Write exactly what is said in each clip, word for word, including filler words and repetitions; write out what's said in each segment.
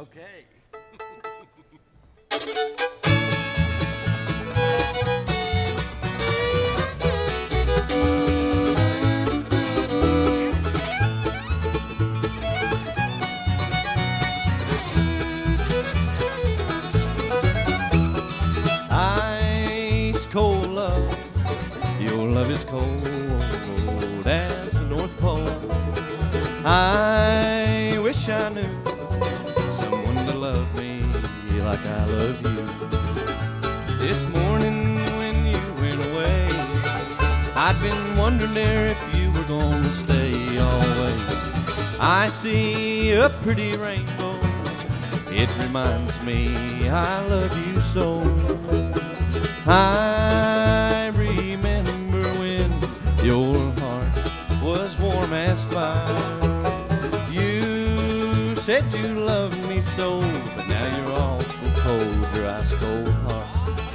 Okay. Ice cold love, your love is cold as the North Pole. I wish I knew someone to love me like I love you. This morning when you went away, I'd been wondering there if you were gonna stay always. I see a pretty rainbow, it reminds me I love you so. I remember when your heart was warm as fire. You said you loved me so, but now you're awful cold, your ice cold heart.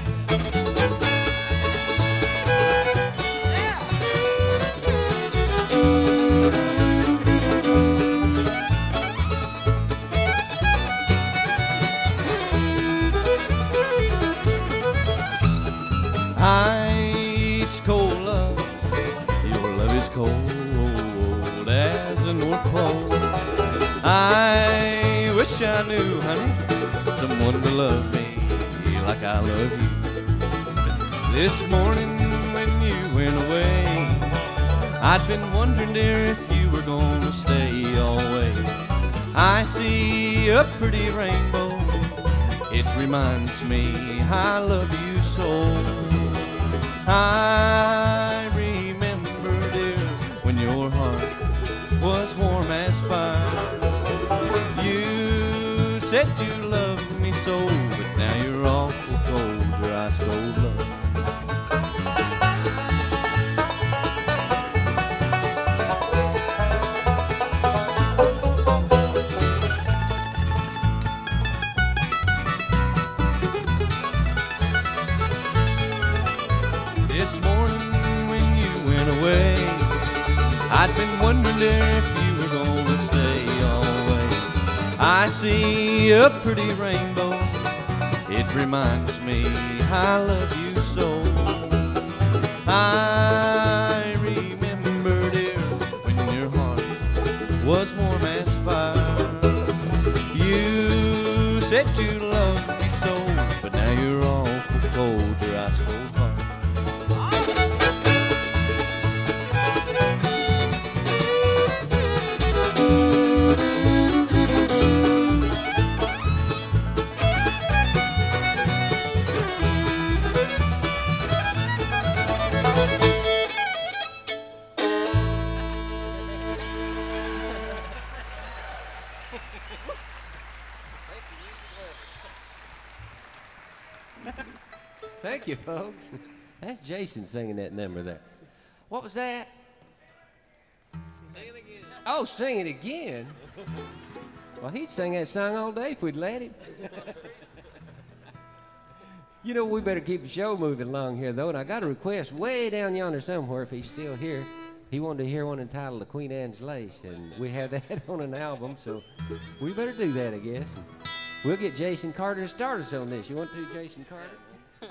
Ice cold love, your love is cold as the North Pole. I wish I knew, honey, someone to love me like I love you. This morning when you went away, I'd been wondering, dear, if you were gonna stay always. I see a pretty rainbow, it reminds me I love you so. I remember, dear, when your heart was warm as fire. You said you loved me so, but now you're awful cold, your ice cold love. This morning when you went away, I'd been wondering, dear, if you were gonna stay always. I see a pretty rainbow, it reminds me I love you so. I remember, dear, when your heart was warm as fire. You said you loved me so, but now you're awful cold, your ice cold heart. Thank you, folks. That's Jason singing that number there. What was that? Sing it again. Oh, sing it again? Well, he'd sing that song all day if we'd let him. You know, we better keep the show moving along here, though, and I got a request way down yonder somewhere, if he's still here. He wanted to hear one entitled The Queen Anne's Lace, and we have that on an album, so we better do that, I guess. And we'll get Jason Carter to start us on this. You want to, Jason Carter?